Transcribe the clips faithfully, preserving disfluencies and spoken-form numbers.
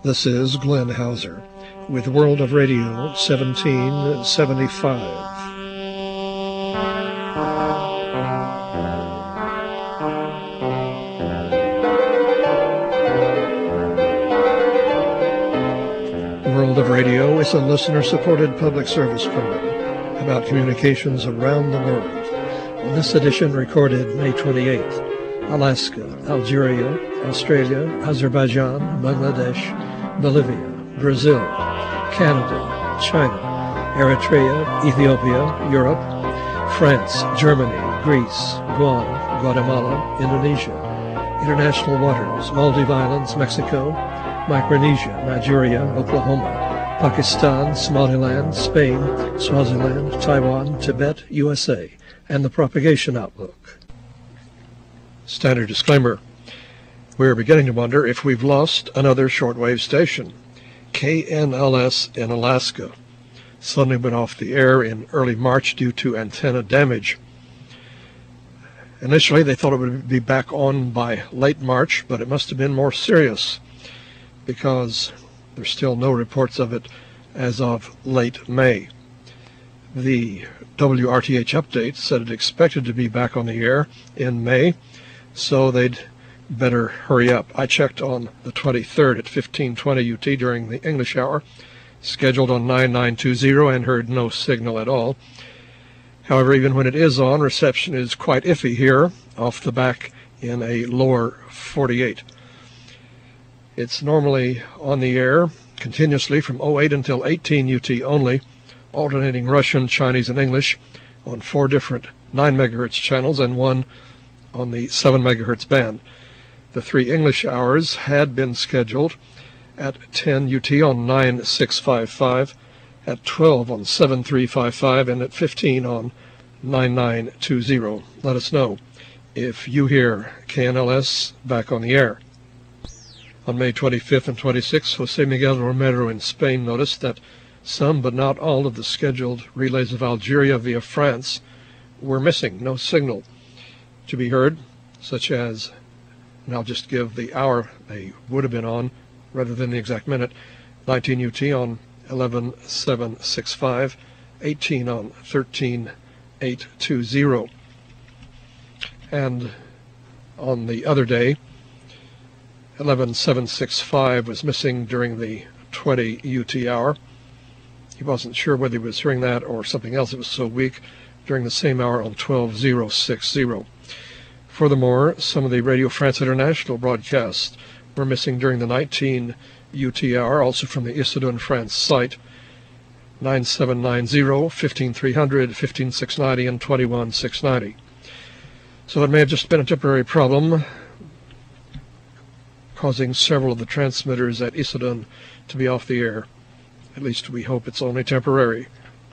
This is Glenn Hauser with World of Radio seventeen seventy-five. World of Radio is a listener-supported public service program about communications around the world. This edition recorded May twenty-eighth. Alaska, Algeria, Australia, Azerbaijan, Bangladesh, Bolivia, Brazil, Canada, China, Eritrea, Ethiopia, Europe, France, Germany, Greece, Guam, Guatemala, Indonesia, international waters, Maldive Islands, Mexico, Micronesia, Nigeria, Oklahoma, Pakistan, Somaliland, Spain, Swaziland, Taiwan, Tibet, U S A, and the Propagation Outlook. Standard disclaimer. We're beginning to wonder if we've lost another shortwave station. K N L S in Alaska suddenly went off the air in early March due to antenna damage. Initially, they thought it would be back on by late March, but it must have been more serious because there's still no reports of it as of late May. The W R T H update said it expected to be back on the air in May, so they'd better hurry up. I checked on the twenty-third at fifteen twenty U T during the English hour, scheduled on nine nine two zero, and heard no signal at all. However, even when it is on, reception is quite iffy here, off the back in a lower forty-eight. It's normally on the air continuously from oh eight until eighteen U T only, alternating Russian, Chinese, and English on four different nine megahertz channels and one on the seven megahertz band. The three English hours had been scheduled at ten U T on nine six five five, at twelve on seven three five five, and at fifteen on nine nine two zero. Let us know if you hear K N L S back on the air. On May twenty-fifth and twenty-sixth, Jose Miguel Romero in Spain noticed that some but not all of the scheduled relays of Algeria via France were missing, no signal to be heard, such as, and I'll just give the hour they would have been on rather than the exact minute, nineteen U T on eleven seven sixty-five, eighteen on thirteen eight twenty, and on the other day, eleven seven sixty-five was missing during the twenty U T hour. He wasn't sure whether he was hearing that or something else. It was so weak during the same hour on twelve oh sixty. Furthermore, some of the Radio France International broadcasts were missing during the nineteen U T hour, also from the Issoudun France site, nine seven nine zero, fifteen three hundred, fifteen six ninety, and twenty-one six ninety. So it may have just been a temporary problem, causing several of the transmitters at Issoudun to be off the air. At least we hope it's only temporary.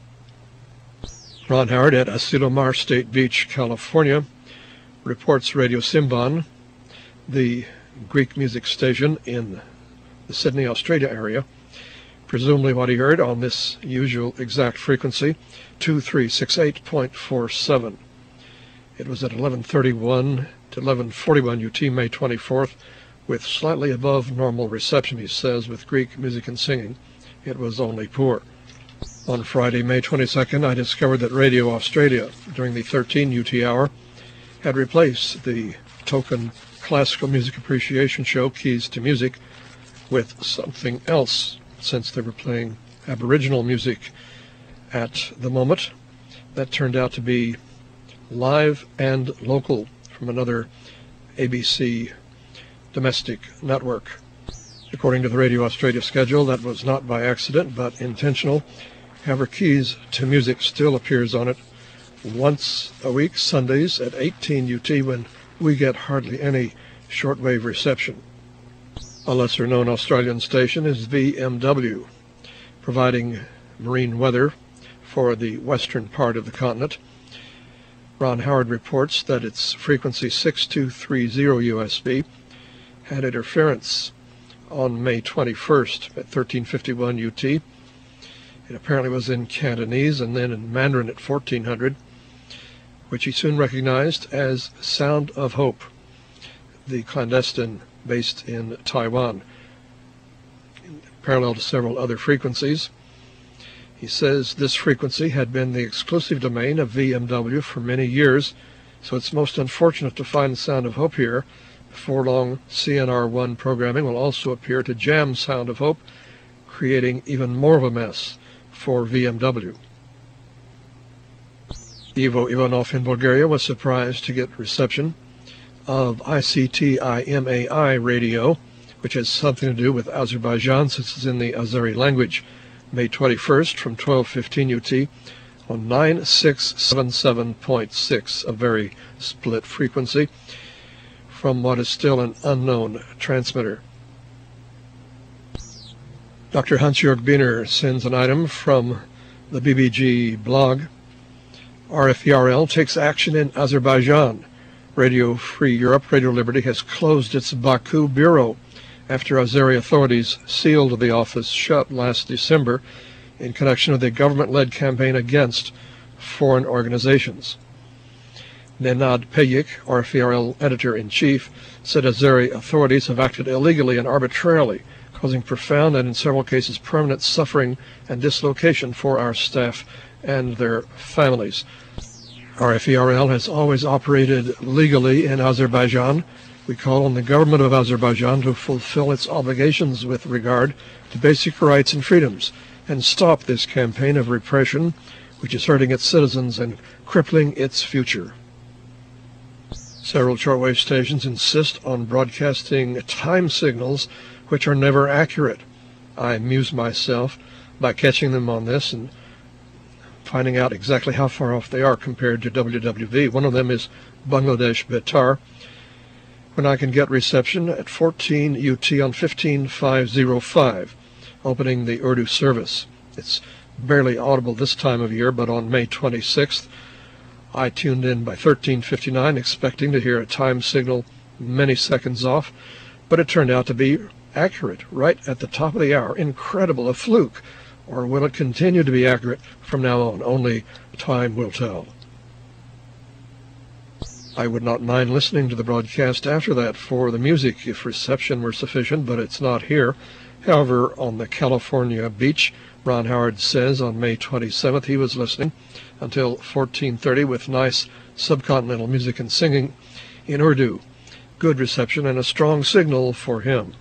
Ron Howard at Asilomar State Beach, California, reports Radio Simban, the Greek music station in the Sydney, Australia area, presumably what he heard on this usual exact frequency, two three six eight point four seven. It was at eleven thirty-one to eleven forty-one U T, May twenty-fourth, with slightly above normal reception, he says, with Greek music and singing. It was only poor. On Friday, May twenty-second, I discovered that Radio Australia, during the thirteen U T hour, had replaced the token classical music appreciation show, Keys to Music, with something else, since they were playing Aboriginal music at the moment. That turned out to be live and local from another A B C domestic network. According to the Radio Australia schedule, that was not by accident, but intentional. However, Keys to Music still appears on it once a week, Sundays at eighteen U T, when we get hardly any shortwave reception. A lesser-known Australian station is V M W, providing marine weather for the western part of the continent. Ron Howard reports that its frequency six two three zero U S B had interference on May twenty-first at thirteen fifty-one U T. It apparently was in Cantonese and then in Mandarin at fourteen hundred, which he soon recognized as Sound of Hope, the clandestine based in Taiwan. parallel to several other frequencies. He says this frequency had been the exclusive domain of V M W for many years, so it's most unfortunate to find the Sound of Hope here. Before long, C N R one programming will also appear to jam Sound of Hope, creating even more of a mess for V M W. Ivo Ivanov in Bulgaria was surprised to get reception of I C T I M A I radio, which has something to do with Azerbaijan since it's in the Azeri language. May twenty-first from twelve fifteen U T on nine six seven seven point six, a very split frequency from what is still an unknown transmitter. Doctor Hans-Jörg Biener sends an item from the B B G blog. R F E R L takes action in Azerbaijan. Radio Free Europe, Radio Liberty, has closed its Baku bureau after Azeri authorities sealed the office shut last December in connection with a government-led campaign against foreign organizations. Nenad Peyik, R F E R L editor-in-chief, said Azeri authorities have acted illegally and arbitrarily, causing profound and in several cases permanent suffering and dislocation for our staff and their families. R F E R L has always operated legally in Azerbaijan. We call on the government of Azerbaijan to fulfill its obligations with regard to basic rights and freedoms and stop this campaign of repression, which is hurting its citizens and crippling its future. Several shortwave stations insist on broadcasting time signals which are never accurate. I amuse myself by catching them on this and finding out exactly how far off they are compared to W W V. One of them is Bangladesh Betar, when I can get reception at fourteen U T on fifteen five oh five, opening the Urdu service. It's barely audible this time of year, but on May twenty-sixth, I tuned in by thirteen fifty-nine, expecting to hear a time signal many seconds off, but it turned out to be accurate, right at the top of the hour. Incredible, a fluke. Or will it continue to be accurate from now on? Only time will tell. I would not mind listening to the broadcast after that for the music if reception were sufficient, but it's not here. However, on the California beach, Ron Howard says on May twenty-seventh he was listening until fourteen thirty with nice subcontinental music and singing in Urdu. Good reception and a strong signal for him.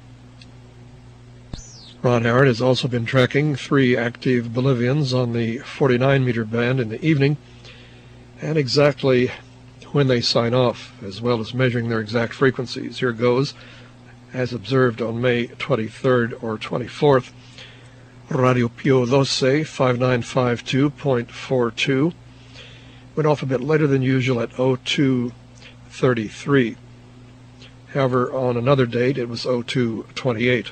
Ron Howard has also been tracking three active Bolivians on the forty-nine meter band in the evening, and exactly when they sign off, as well as measuring their exact frequencies. Here goes, as observed on May twenty-third or twenty-fourth, Radio Pio twelve, five nine five two point four two, went off a bit later than usual at oh two thirty-three. However, on another date, it was oh two twenty-eight.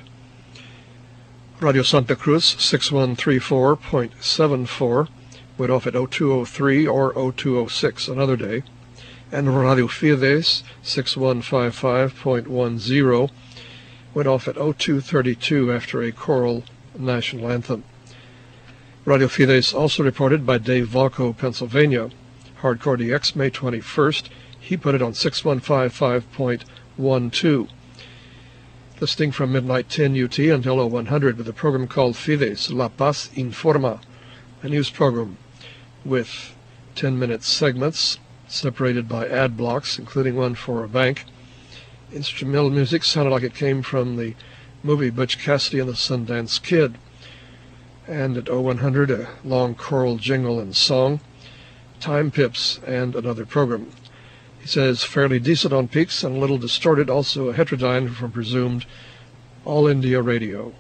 Radio Santa Cruz, six one three four point seven four, went off at oh two oh three or oh two oh six another day. And Radio Fides, six one five five point one zero, went off at oh two thirty-two after a choral national anthem. Radio Fides also reported by Dave Valco, Pennsylvania. Hardcore D X, May twenty-first, he put it on six one five five point one two. Listing from midnight ten U T until oh one hundred with a program called Fides, La Paz Informa, a news program with ten-minute segments separated by ad blocks, including one for a bank. Instrumental music sounded like it came from the movie Butch Cassidy and the Sundance Kid. And at oh one hundred, a long choral jingle and song, Time Pips, and another program. He says fairly decent on peaks and a little distorted, also a heterodyne from presumed All India Radio.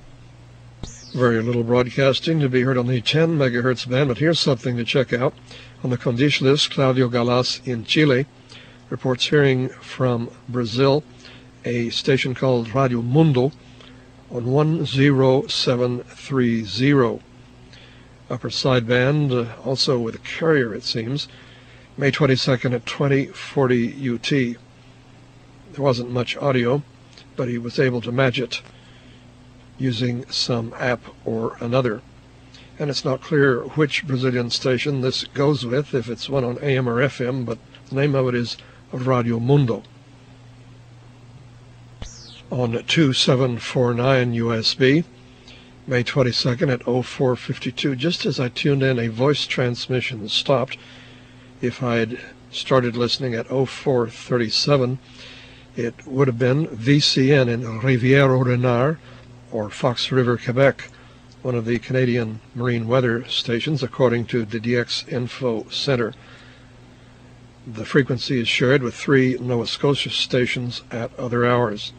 Very little broadcasting to be heard on the ten megahertz band, but here's something to check out. On the Condish list, Claudio Galas in Chile reports hearing from Brazil a station called Radio Mundo on one oh seven three oh. Upper sideband, uh, also with a carrier it seems, May twenty-second at twenty forty U T. There wasn't much audio, but he was able to match it using some app or another. And it's not clear which Brazilian station this goes with, if it's one on A M or F M, but the name of it is Radio Mundo. on two seven four nine U S B, May twenty-second at oh four fifty-two. Just as I tuned in, a voice transmission stopped. If I'd started listening at oh four thirty-seven, it would have been V C N in Rivière-au-Renard, or Fox River, Quebec, one of the Canadian Marine Weather stations, according to the D X Info Center. The frequency is shared with three Nova Scotia stations at other hours.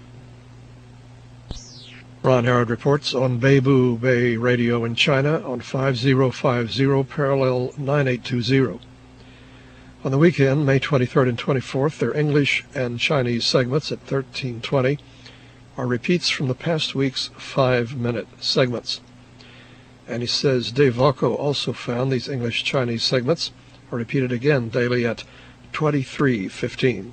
Ron Harrod reports on Beibu Bay Radio in China on five zero five zero parallel nine eight two zero. On the weekend, May twenty-third and twenty-fourth, their English and Chinese segments at thirteen twenty are repeats from the past week's five-minute segments. And he says Dave Valco also found these English-Chinese segments are repeated again daily at twenty-three fifteen.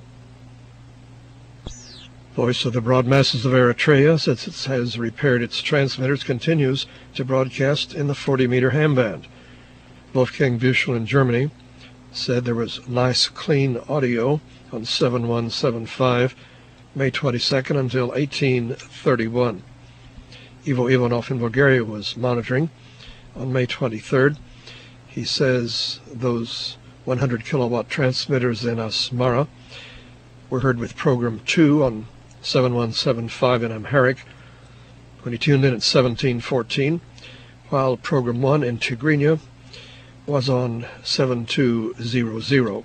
Voice of the Broad Masses of Eritrea, since it has repaired its transmitters, continues to broadcast in the forty-meter ham band. Wolfgang Büchel in Germany said there was nice, clean audio on seven one seven five, May twenty-second until eighteen thirty-one. Ivo Ivanov in Bulgaria was monitoring on May twenty-third. He says those one hundred kilowatt transmitters in Asmara were heard with program two on seven one seven five in Amharic when he tuned in at seventeen fourteen, while program one in Tigrinya was on seven two zero zero.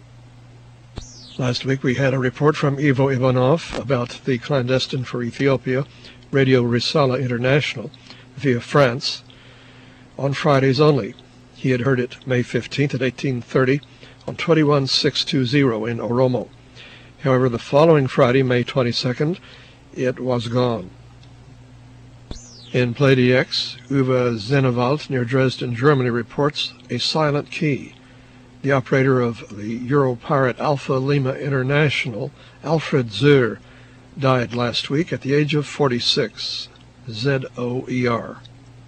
Last week we had a report from Ivo Ivanov about the clandestine for Ethiopia Radio Risala International via France on Fridays only. He had heard it May fifteenth at eighteen thirty on twenty-one six two zero in Oromo. However, the following Friday, May twenty-second, it was gone. In Play D X, Uwe Zenewald near Dresden, Germany reports a silent key. The operator of the Europirate Alpha Lima International, Alfred Zur, died last week at the age of forty-six. Z O E R.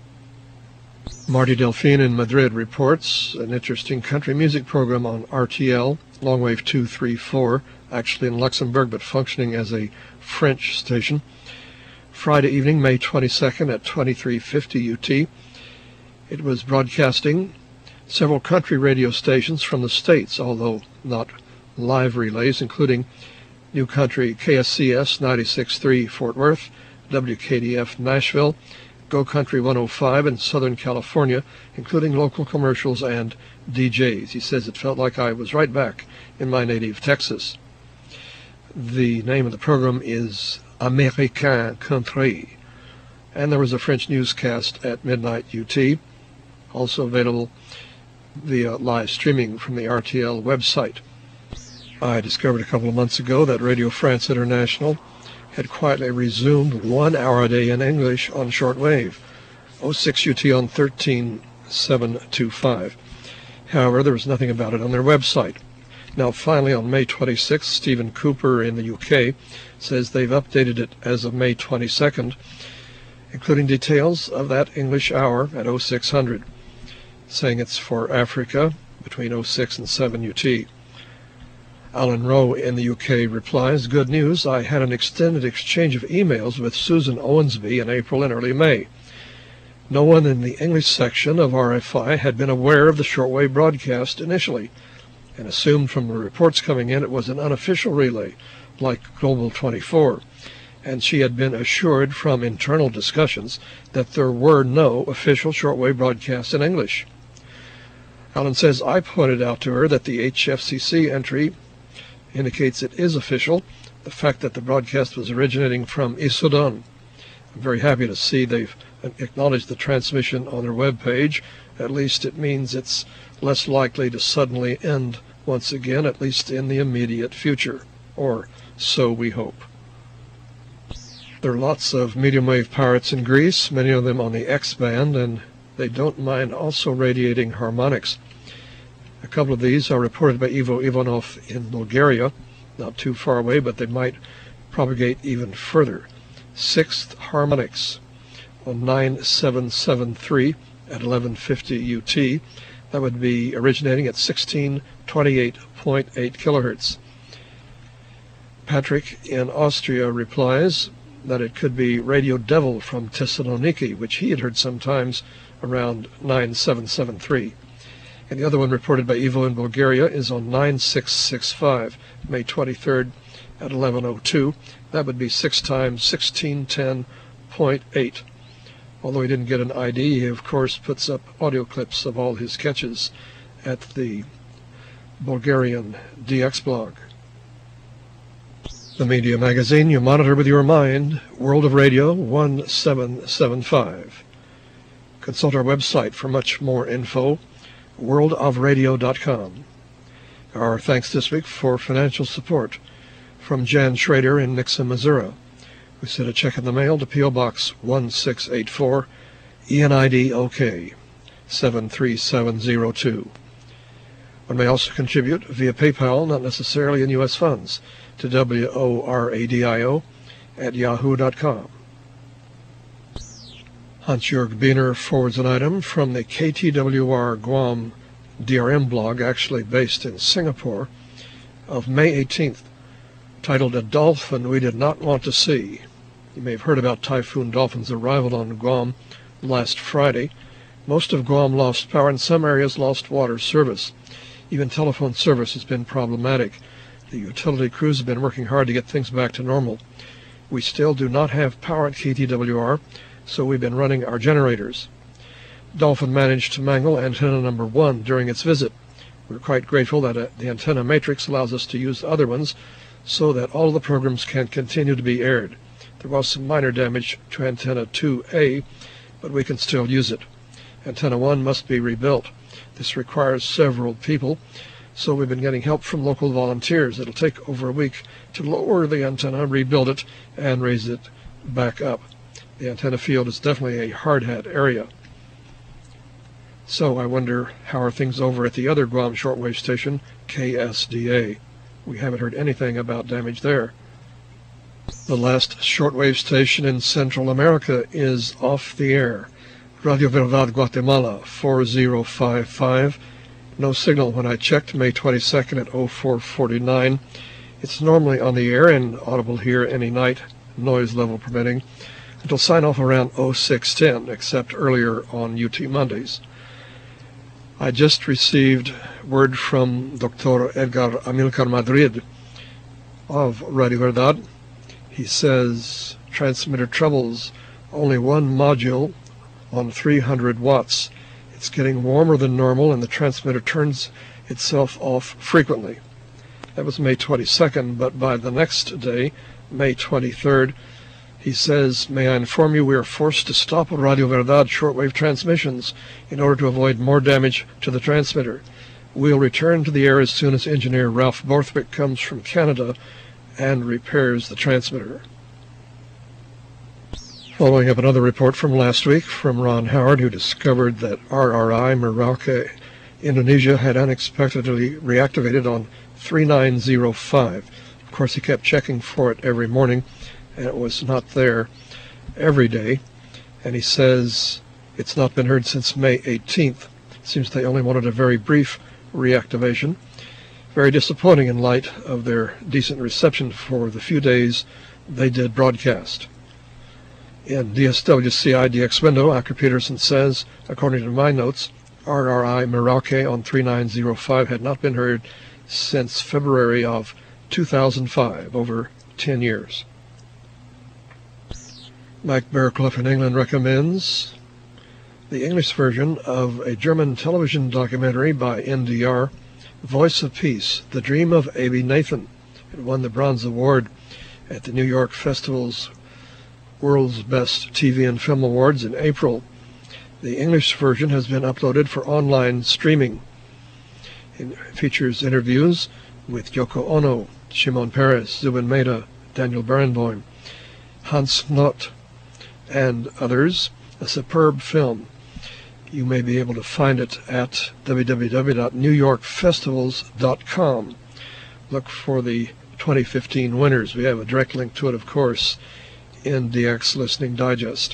Marty Delphine in Madrid reports an interesting country music program on R T L, Longwave two three four, actually in Luxembourg but functioning as a French station. Friday evening, May twenty-second at twenty-three fifty U T. It was broadcasting several country radio stations from the States, although not live relays, including New Country K S C S ninety-six point three Fort Worth, W K D F Nashville, Go Country one oh five in Southern California, including local commercials and D Js. He says it felt like I was right back in my native Texas. The name of the program is Américain Country, and there was a French newscast at midnight U T, also available via live streaming from the R T L website. I discovered a couple of months ago that Radio France International had quietly resumed one hour a day in English on shortwave, oh six U T on thirteen seven twenty-five. However, there was nothing about it on their website. Now, finally, on May twenty-sixth, Stephen Cooper in the U K says they've updated it as of May twenty-second, including details of that English hour at oh six hundred, saying it's for Africa between oh six and seven U T. Alan Rowe in the U K replies, "Good news, I had an extended exchange of emails with Susan Owensby in April and early May. No one in the English section of R F I had been aware of the shortwave broadcast initially, and assumed from the reports coming in it was an unofficial relay, like Global twenty-four, and she had been assured from internal discussions that there were no official shortwave broadcasts in English." Alan says, "I pointed out to her that the H F C C entry indicates it is official, the fact that the broadcast was originating from Issoudun. I'm very happy to see they've acknowledged the transmission on their web page. At least it means it's less likely to suddenly end once again, at least in the immediate future, or so we hope." There are lots of medium wave pirates in Greece, many of them on the X band, and they don't mind also radiating harmonics. A couple of these are reported by Ivo Ivanov in Bulgaria, not too far away, but they might propagate even further. Sixth harmonics on nine seven seven three at eleven fifty U T. That would be originating at sixteen twenty-eight point eight kilohertz. Patrick in Austria replies, that it could be Radio Devil from Thessaloniki, which he had heard sometimes around nine seven seven three. And the other one reported by Ivo in Bulgaria is on nine six six five, May twenty-third at eleven oh two. That would be six times sixteen ten point eight. Although he didn't get an I D, he of course puts up audio clips of all his catches at the Bulgarian D X blog. The media magazine you monitor with your mind, World of Radio one seven seven five. Consult our website for much more info, world of radio dot com. Our thanks this week for financial support from Jan Schrader in Nixa, Missouri. We sent a check in the mail to P O Box one six eight four, E N I D O K seven three seven zero two. One may also contribute via PayPal, not necessarily in U S funds, to W O R A D I O at yahoo dot com. Hans-Jörg Biener forwards an item from the K T W R Guam D R M blog, actually based in Singapore, of May eighteenth, titled "A Dolphin We Did Not Want to See." You may have heard about Typhoon Dolphin's arrival on Guam last Friday. Most of Guam lost power and some areas lost water service. Even telephone service has been problematic. The utility crews have been working hard to get things back to normal. We still do not have power at K T W R, so we've been running our generators. Dolphin managed to mangle antenna number one during its visit. We're quite grateful that uh, the antenna matrix allows us to use other ones so that all of the programs can continue to be aired. There was some minor damage to antenna two A, but we can still use it. Antenna one must be rebuilt. This requires several people, so we've been getting help from local volunteers. It'll take over a week to lower the antenna, rebuild it, and raise it back up. The antenna field is definitely a hard-hat area. So I wonder, how are things over at the other Guam shortwave station, K S D A? We haven't heard anything about damage there. The last shortwave station in Central America is off the air. Radio Verdad Guatemala four zero five five. No signal when I checked May twenty-second at oh four forty-nine. It's normally on the air and audible here any night, noise level permitting, until sign off around oh six ten, except earlier on U T Mondays. I just received word from Doctor Edgar Amilcar Madrid of Radio Verdad. He says transmitter troubles, only one module on three hundred watts. It's getting warmer than normal and the transmitter turns itself off frequently. That was May twenty-second, but by the next day, May twenty-third, he says, "May I inform you we are forced to stop Radio Verdad shortwave transmissions in order to avoid more damage to the transmitter. We'll return to the air as soon as engineer Ralph Borthwick comes from Canada and repairs the transmitter." Following up another report from last week from Ron Howard, who discovered that R R I Merauke, Indonesia, had unexpectedly reactivated on three nine zero five. Of course, he kept checking for it every morning, and it was not there every day. And he says it's not been heard since May eighteenth. Seems they only wanted a very brief reactivation. Very disappointing in light of their decent reception for the few days they did broadcast. In D S W C I D X window, Acker Peterson says, according to my notes, R R I Merauke on three nine zero five had not been heard since February of two thousand five, over ten years. Mike Bearclough in England recommends the English version of a German television documentary by N D R, Voice of Peace, The Dream of Abie Nathan. It won the Bronze Award at the New York Festival's World's Best T V and Film Awards in April. The English version has been uploaded for online streaming. It features interviews with Yoko Ono, Shimon Peres, Zubin Mehta, Daniel Barenboim, Hans Knott, and others. A superb film. You may be able to find it at w w w dot new york festivals dot com. Look for the twenty fifteen winners. We have a direct link to it, of course, in D X Listening Digest.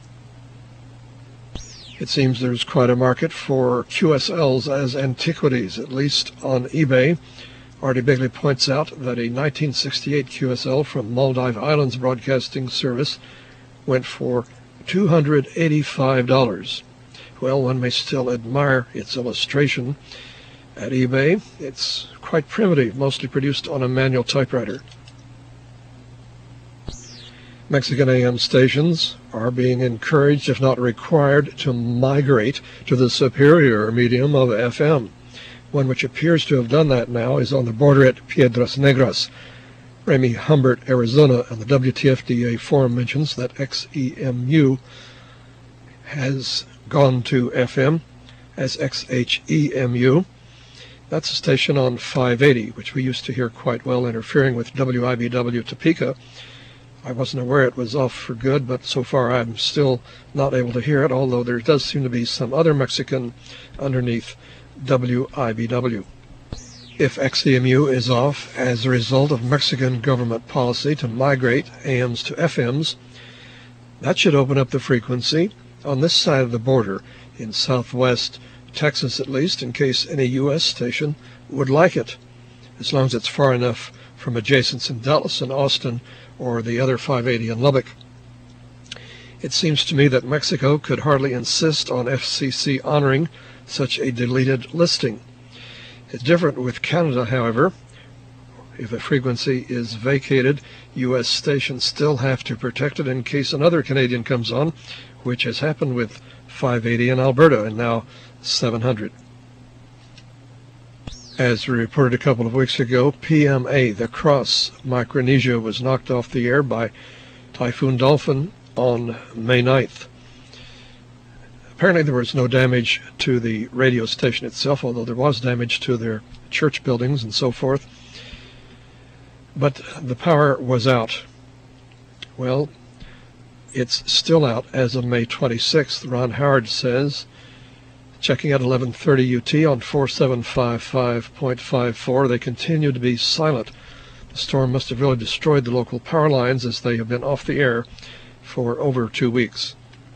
It seems there's quite a market for Q S Ls as antiquities, at least on eBay. Artie Bigley points out that a nineteen sixty-eight Q S L from Maldive Islands Broadcasting Service went for two hundred eighty-five dollars. Well, one may still admire its illustration. At eBay, it's quite primitive, mostly produced on a manual typewriter. Mexican A M stations are being encouraged, if not required, to migrate to the superior medium of F M. One which appears to have done that now is on the border at Piedras Negras. Remy Humbert, Arizona, and the W T F D A forum mentions that X E M U has gone to F M as X H E M U. That's a station on five eighty, which we used to hear quite well, interfering with W I B W Topeka. I wasn't aware it was off for good, but so far I'm still not able to hear it, although there does seem to be some other Mexican underneath W I B W. If X E M U is off as a result of Mexican government policy to migrate A Ms to F Ms, that should open up the frequency on this side of the border, in southwest Texas at least, in case any U S station would like it, as long as it's far enough from adjacents in Dallas and Austin or the other five eighty in Lubbock. It seems to me that Mexico could hardly insist on F C C honoring such a deleted listing. It's different with Canada, however. If a frequency is vacated, U S stations still have to protect it in case another Canadian comes on, which has happened with five eighty in Alberta and now seven hundred. As we reported a couple of weeks ago, P M A, the Cross Micronesia, was knocked off the air by Typhoon Dolphin on May ninth. Apparently there was no damage to the radio station itself, although there was damage to their church buildings and so forth. But the power was out. Well, it's still out as of May twenty-sixth, Ron Howard says, checking at eleven thirty U T on four seven five five point five four. They continue to be silent. The storm must have really destroyed the local power lines, as they have been off the air for over two weeks.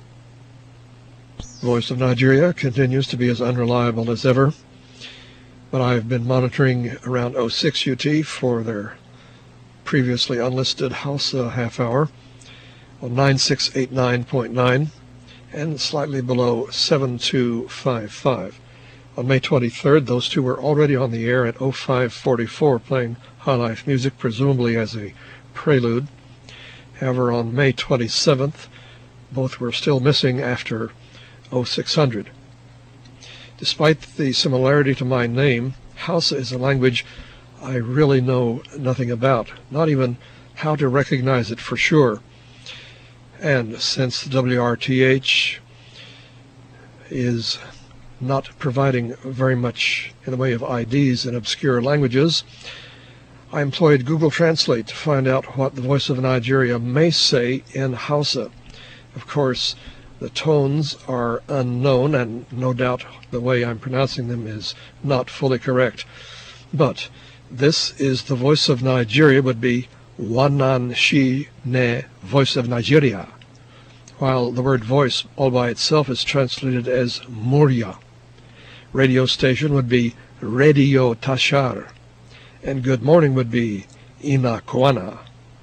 Voice of Nigeria continues to be as unreliable as ever, but I've been monitoring around oh six U T for their previously unlisted Hausa half hour on nine six eight nine point nine and slightly below seven two five five. On May twenty-third, those two were already on the air at oh five forty-four, playing high life music, presumably as a prelude. However, on May twenty-seventh, both were still missing after oh six hundred. Despite the similarity to my name, Hausa is a language I really know nothing about, not even how to recognize it for sure. And since the W R T H is not providing very much in the way of I Ds in obscure languages, I employed Google Translate to find out what the Voice of Nigeria may say in Hausa. Of course, the tones are unknown, and no doubt the way I'm pronouncing them is not fully correct. But this is the Voice of Nigeria would be Wanan Shi Ne Voice of Nigeria, while the word voice all by itself is translated as Murya. Radio station would be Radio Tashar, and good morning would be Ina Koana.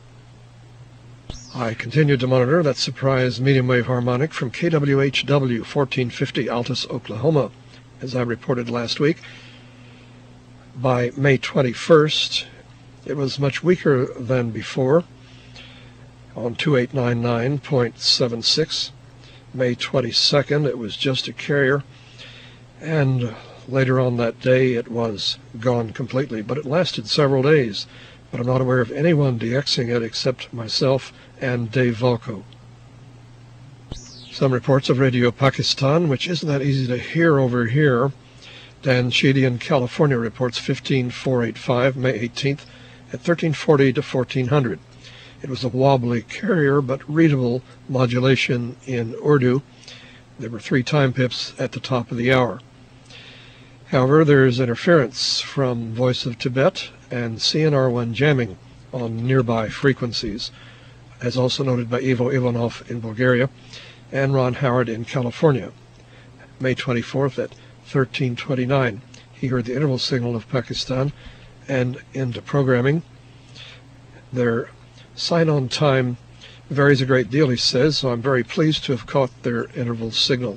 I continued to monitor that surprise medium wave harmonic from K W H W fourteen fifty Altus, Oklahoma, as I reported last week. By May twenty-first, it was much weaker than before, on two eight nine nine point seven six. May twenty-second, it was just a carrier, and later on that day it was gone completely, but it lasted several days. But I'm not aware of anyone DXing it except myself and Dave Volko. Some reports of Radio Pakistan, which isn't that easy to hear over here. Dan Sheedy in California reports fifteen four eighty-five, May eighteenth, at thirteen forty to fourteen hundred. It was a wobbly carrier, but readable modulation in Urdu. There were three time pips at the top of the hour. However, there is interference from Voice of Tibet and C N R one jamming on nearby frequencies, as also noted by Ivo Ivanov in Bulgaria and Ron Howard in California. May twenty-fourth at thirteen twenty-nine, he heard the interval signal of Pakistan and into programming. Their sign-on time varies a great deal, he says, so I'm very pleased to have caught their interval signal.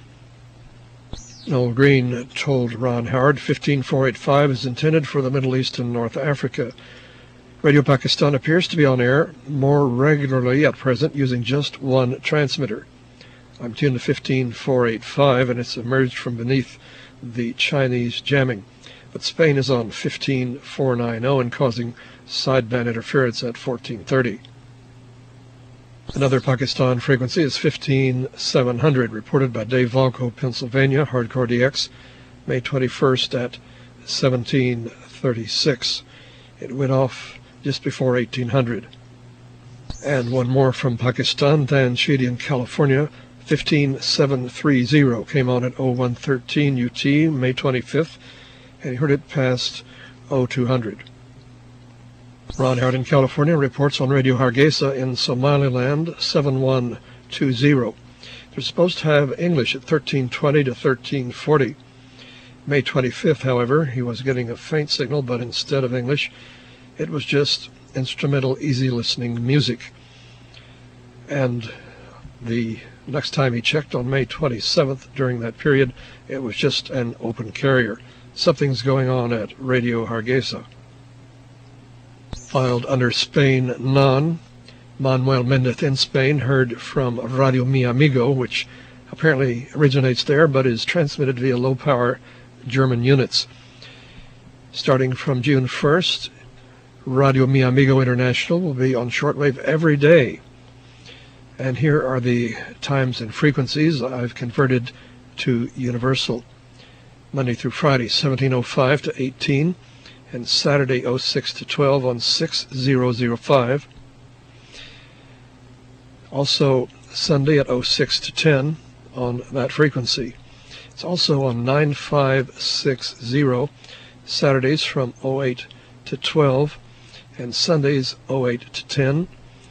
Noel Green told Ron Howard fifteen four eighty-five is intended for the Middle East and North Africa. Radio Pakistan appears to be on air more regularly at present using just one transmitter. I'm tuned to fifteen four eighty-five and it's emerged from beneath the Chinese jamming. But Spain is on fifteen four ninety and causing sideband interference at fourteen thirty. Another Pakistan frequency is fifteen seven hundred, reported by Dave Valco, Pennsylvania, Hardcore D X, May twenty-first at seventeen thirty-six. It went off just before eighteen hundred. And one more from Pakistan, Dan Sheedy in California, fifteen seven thirty, came on at oh one thirteen U T, May twenty-fifth, and he heard it past oh two hundred. Ron Howard in California reports on Radio Hargeisa in Somaliland, seven one two zero. They're supposed to have English at thirteen twenty to thirteen forty. May twenty-fifth, however, he was getting a faint signal, but instead of English, it was just instrumental, easy listening music. And the next time he checked on May twenty-seventh, during that period, it was just an open carrier. Something's going on at Radio Hargeisa. Filed under Spain non, Manuel Mendez in Spain heard from Radio Mi Amigo, which apparently originates there but is transmitted via low-power German units. Starting from June first, Radio Mi Amigo International will be on shortwave every day. And here are the times and frequencies I've converted to universal. Monday through Friday, seventeen oh five to eighteen, and Saturday oh six to twelve on six thousand five. Also Sunday at oh six to ten on that frequency. It's also on nine five six zero, Saturdays from oh eight to twelve, and Sundays oh eight to ten,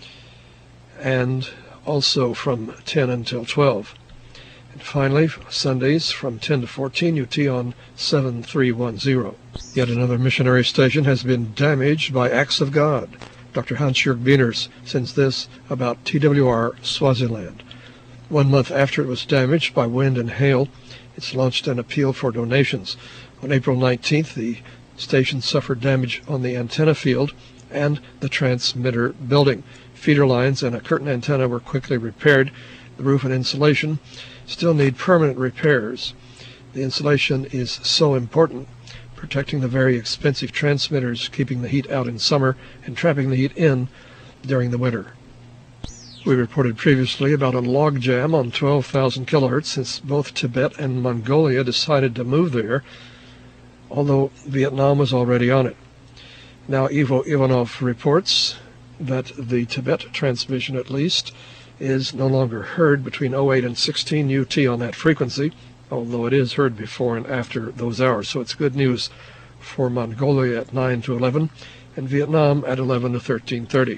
and also from ten until twelve. And finally, Sundays from ten to fourteen U T on seven three one zero. Yet another missionary station has been damaged by acts of God. Doctor Hans-Jörg Wieners sends this about T W R Swaziland. One month after it was damaged by wind and hail, it's launched an appeal for donations. On April nineteenth, the station suffered damage on the antenna field and the transmitter building. Feeder lines and a curtain antenna were quickly repaired. The roof and insulation still need permanent repairs. The insulation is so important, protecting the very expensive transmitters, keeping the heat out in summer and trapping the heat in during the winter. We reported previously about a logjam on twelve thousand kilohertz since both Tibet and Mongolia decided to move there, although Vietnam was already on it. Now Ivo Ivanov reports that the Tibet transmission, at least, is no longer heard between oh eight and sixteen U T on that frequency, although it is heard before and after those hours. So it's good news for Mongolia at nine to eleven and Vietnam at eleven to thirteen thirty.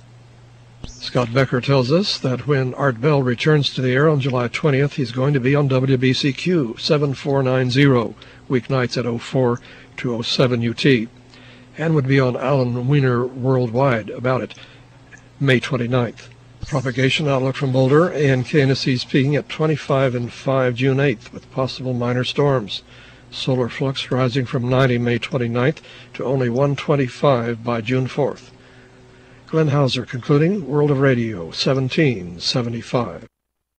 Scott Becker tells us that when Art Bell returns to the air on July twentieth, he's going to be on W B C Q seven four nine zero, weeknights at oh four to oh seven U T, and would be on Alan Wiener Worldwide about it May twenty-ninth. Propagation outlook from Boulder, A N K N S E's peaking at twenty-five and five June eighth with possible minor storms. Solar flux rising from ninety May twenty-ninth to only one twenty-five by June fourth. Glenn Hauser concluding World of Radio seventeen seventy-five.